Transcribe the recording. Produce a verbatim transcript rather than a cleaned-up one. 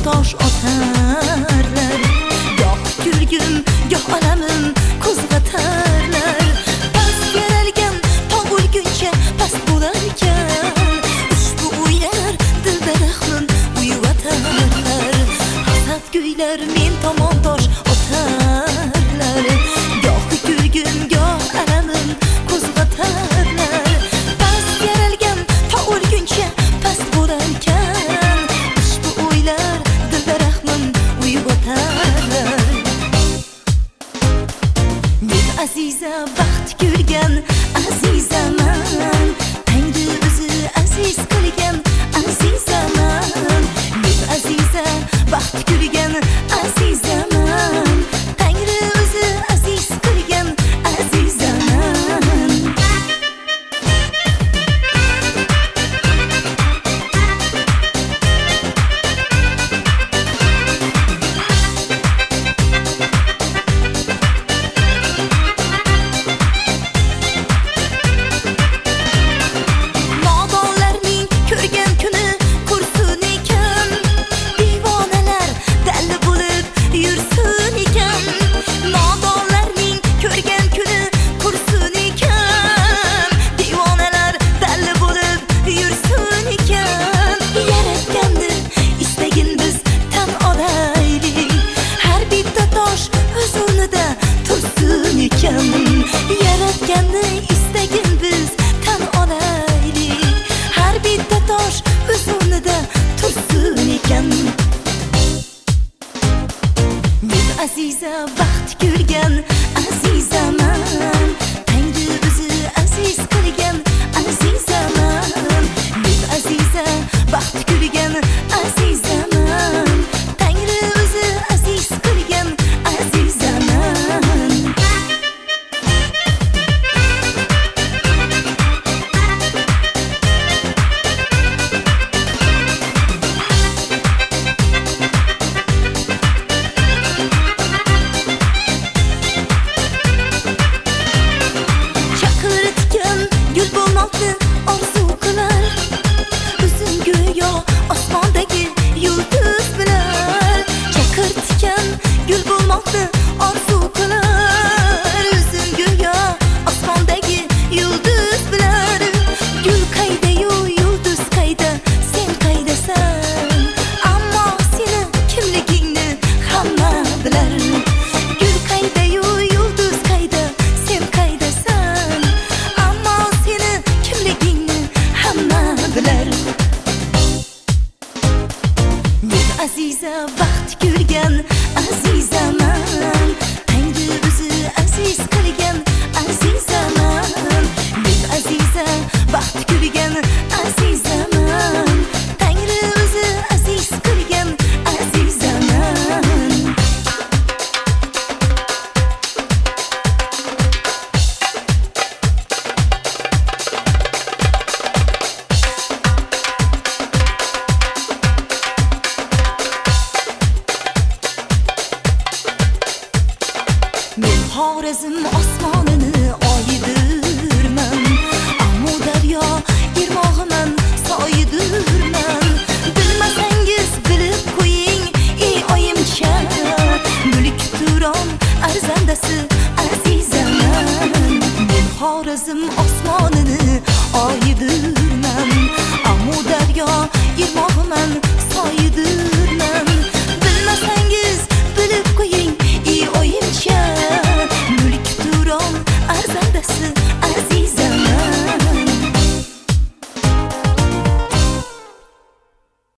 tosh otarlar. Goh kulgim, goh alamim qo'zg'atarlar. Past yaralgan tog' bo'lguncha past bo'larkan. Ushbu o'ylar dilda rahmin uyg'otarlar. Hasad guylar men tomon tosh otarlar. Goh kulgim, goh alamim qo'zg'atarlar. Past yaralgan tog' bo'lguncha past bo'larkan. Ushbu o'ylar dilda rahmin uyg'otarlar. Men aziza baxt ko'rgan azizaman. Tangri o'zi aziz qilgan azizaman. Men aziza baxt ko'rgan azizaman. Tangri o'zi aziz qilgan azizaman. Nodonlarning ko'rgan kuni qursin ekan. Divonalar dal bo'lib yursin ekan. Nodonlarning ko'rgan kuni qursin ekan. Divonalar dal bo'lib yursin ekan. Yaratganni istagin biz tan olaylik. Har bitta tosh o'z o'rnida tursin ekan. Yaratganni istagin biz tan olaylik. Har bitta tosh o'z o'rnida tursin ekan. Men aziza baxt ko'rgan azizaman. Tangri o'zi aziz qilgan azizaman. Men aziza baxt ko'rgan azizaman. Tangri o'zi aziz qilgan azizaman. Chaqirtgan gul bo'lmoqni orzu qilar. O'zim go'yo osmondagi yulduz bilan. Chaqirtgan gul bo'lmoqni orzu qilar. O'zim go'yo osmondagi yulduz bilan. Gul qayda-yu yulduz qayda, sen qaydasan? Ammo seni kimligingni hamma bilar. Gul qayda-yu yulduz qayda, sen qaydasan? Ammo seni kimligingni hamma bilar. Men aziza baxt ko'rgan azizaman. Tangri o'zi aziz qilgan azizaman. Men aziza baxt ko'rgan azizaman. Tangri o'zi aziz qilgan azizaman. Men Xorazm osmonini oyidirman. Ammo daryo irmog'iman, soyidirman. Bilmasangiz bilib qo'ying ey oyimcha. Mulk Turon arzandasi azizaman. Men Xorazm osmonini oyidirman. Ammo daryo irmog'iman